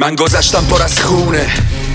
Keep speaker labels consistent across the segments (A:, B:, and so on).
A: من گذشتم پر از خونه،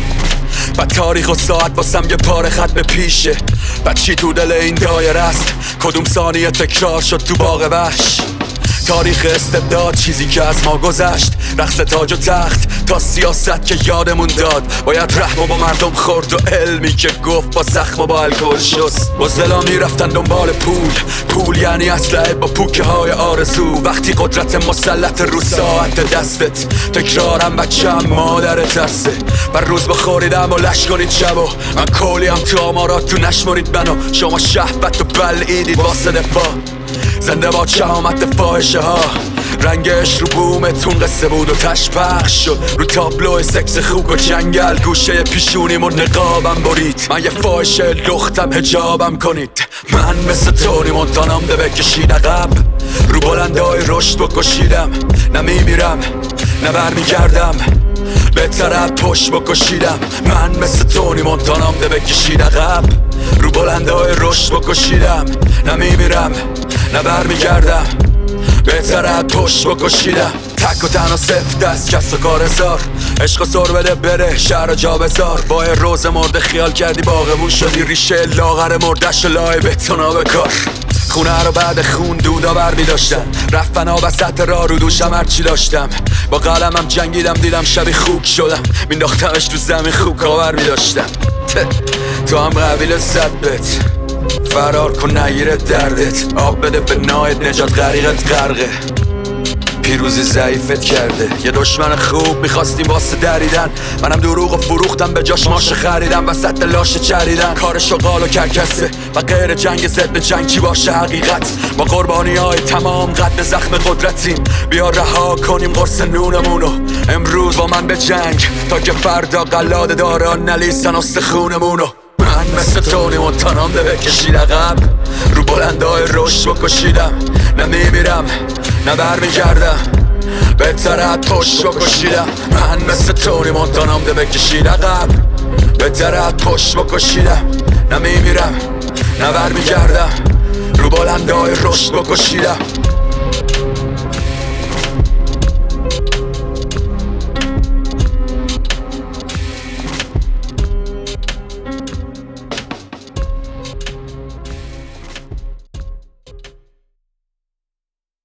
A: بعد تاریخ و ساعت واسم یه پاره خط به پیشه. بعد چی تو دل این دایره است؟ کدوم ثانیه تکرار شد تو باغ وحش؟ تاریخ استبداد، چیزی که از ما گذشت، رقص تاج و تخت تا سیاست که یادمون داد. باید رحم با مردم خورد و علمی که گفت با زخم و با الکل شست. بزدلا میرفتن دنبال پول یعنی اسلحه با پوکه های آرزو. وقتی قدرت مسلط رو ساعت دستت، تکرارم بچم مادر ترسه. بر روز بخوریدم و لش کنید شب و من کلیم تو آمارات تو نشمارید منو. شما شهبت و بلعیدید واسه دفاع. زنده با شهامت فاحشه ها، رنگش رو بومتون قصه بود و تش پخش شد رو تابلو سکس خوک و جنگل. گوشه پیشونیم و نقابم برید، من یه فاحشه لختم حجابم کنید. من مثل تونی مونتانام ده بکشید عقب، رو بلندای رشد بکشیدم. نه میمیرم نه برمیگردم، بهتر از پشت بکشیدم. من مثل تونی مونتانام ده بکشید عقب، رو بلندای رشد بکشیدم. نه میمیرم نه برمیگردم، بهتر از پشت بکشیدم. تک و تنها سفت دست کس و کار هزار، عشق و سر بده بره شهر جا بزار. با روز مرده خیال کردی باغمون شدی، ریشه لاغر مردش و لای بتونا بکار. خونه رو بعد خون دودا بر می داشتن، رفتن ها وسط راه رو دوشم هرچی داشتم. با قلمم جنگیدم دیدم شبی خوک شدم، مینداختمش تو زمین خوک آور می داشتم. تو هم قبیل صدبت فرار کن نگیره دردت، آب بده به نایت نجات غریقت غرقه. پیروزی ضعیفت کرده، یه دشمن خوب میخواستیم واسه دریدن. منم دروغ و فروختم به جاش ماشه خریدم، وسط لاشه چریدن. کار شغال و کرکسه و غیر جنگ ضد جنگ چی باشه حقیقت. ما قربانی های تمام قد زخم قدرتیم، بیا رها کنیم قرص نونمونو امروز با من به جنگ، تا که فردا قلاده داران نلیسن استخونمونو. من مثل تونی مونتانام ده بکشید عقب، رو بلندای رشد بکشیدم. نه میمیرم نه برمیگردم، بهتر از پشت بکشیدم. من مثل تونی مونتانام ده بکشید عقب، بهتر از پشت بکشیدم. نه میمیرم نه برمیگردم، رو بلندای رشد بکشیدم.